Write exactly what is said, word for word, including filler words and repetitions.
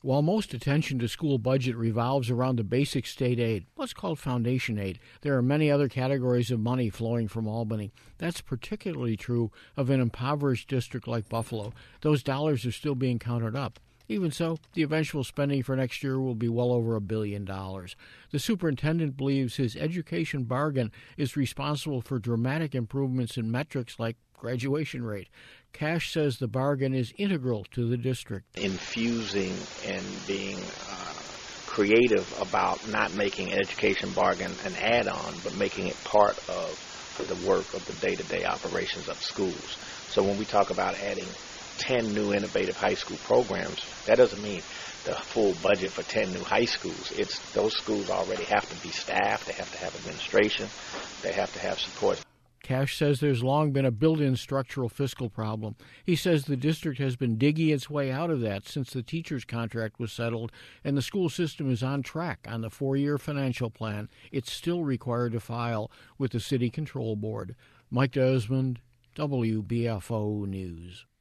While most attention to school budget revolves around the basic state aid, what's called foundation aid, there are many other categories of money flowing from Albany. That's particularly true of an impoverished district like Buffalo. Those dollars are still being counted up. Even so, the eventual spending for next year will be well over a billion dollars. The superintendent believes his education bargain is responsible for dramatic improvements in metrics like graduation rate. Cash says the bargain is integral to the district. Infusing and being uh, creative about not making education bargain an add-on, but making it part of the work of the day-to-day operations of schools. So when we talk about adding ten new innovative high school programs, that doesn't mean the full budget for ten new high schools. It's those schools already have to be staffed, they have to have administration, they have to have support. Cash says there's long been a built-in structural fiscal problem. He says the district has been digging its way out of that since the teacher's contract was settled, and the school system is on track on the four-year financial plan it's still required to file with the City Control Board. Mike Desmond, W B F O News.